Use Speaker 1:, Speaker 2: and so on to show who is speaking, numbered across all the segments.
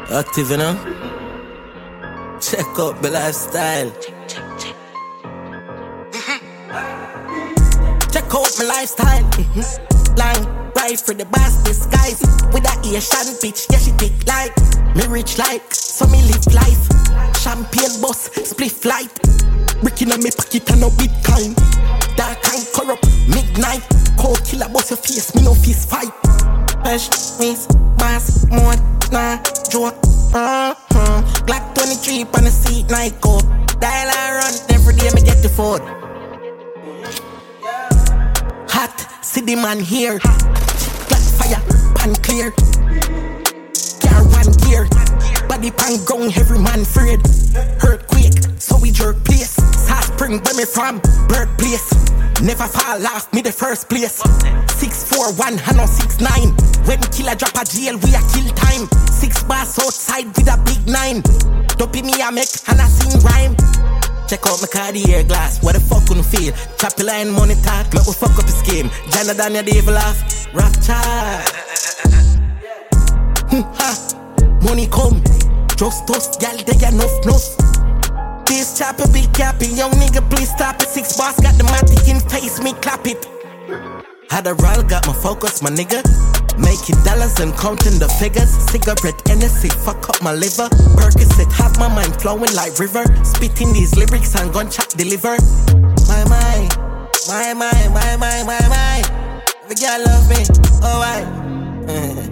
Speaker 1: Active, you know? Check out the lifestyle. Check out my lifestyle. Long ride for the boss disguise. With that Asian bitch, yeah, she thick like me rich like, so me live life. Champagne boss, split flight. Bricking on me pocket and no Bitcoin. Dark and corrupt, midnight. Cold killer boss your face, me no fist fight. Fresh, miss, mass, mode, nah, joke. Black 23 on the seat, night coat. Dial and run, every day me get the phone. Hot, city man here. Black fire, pan clear. Car one gear. Body pan ground, every man afraid. Earthquake, so we jerk place. South Spring, where me from, birthplace. Never fall off, me the first place. 641, I know 69. When killer drop a jail, we a kill time. 6 bars outside with a big 9. Dopey me a make and I sing rhyme. Check out my Cartier glass, what the fuck couldn't feel? Choppy line, money talk, make we fuck up the scheme. Jana Daniel, the evil laugh, rap chat. Money come, just toast, gal, they got enough. This chopper big capping, young nigga, please stop it. 6 bars got the matic in face, me clap it. Had a roll, got my focus, my nigga. Making dollars and counting the figures. Cigarette, NSC, fuck up my liver. Percocet, have my mind flowing like river. Spitting these lyrics and gunshot deliver. My. The girl love me, oh I.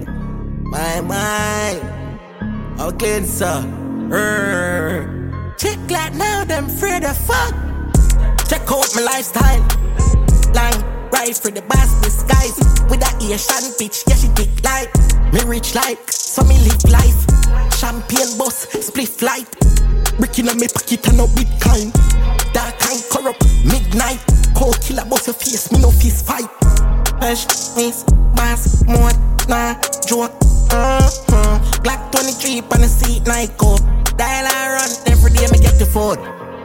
Speaker 1: My. Oh, clean, sir. Check like now, them afraid of fuck. Check out my lifestyle. Long ride for the boss disguise. With that Asian bitch, yeah, she thick like me rich like, so me live life. Champagne boss, split flight. Bricking on me pocket and no Bitcoin. Dark and corrupt, midnight. Cold killer boss your face, me no fist fight. Fresh, miss, mass, mode, nah, joke. Black 23 on the seat, night coat. Dial and run, every day me get the phone.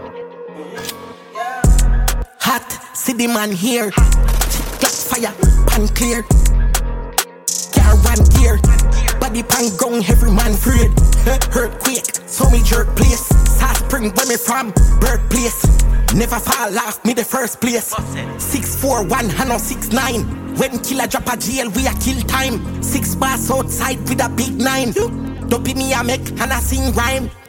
Speaker 1: Hot, city man here. Black fire, pan clear. Car one gear. Body pan ground, every man afraid. Earthquake, so me jerk place. South Spring, where me from, birthplace. Never fall off, me the first place. 641, I know 69. When killer drop a jail, we a kill time. 6 bars outside with a big 9. Dopey me a make and I sing rhyme.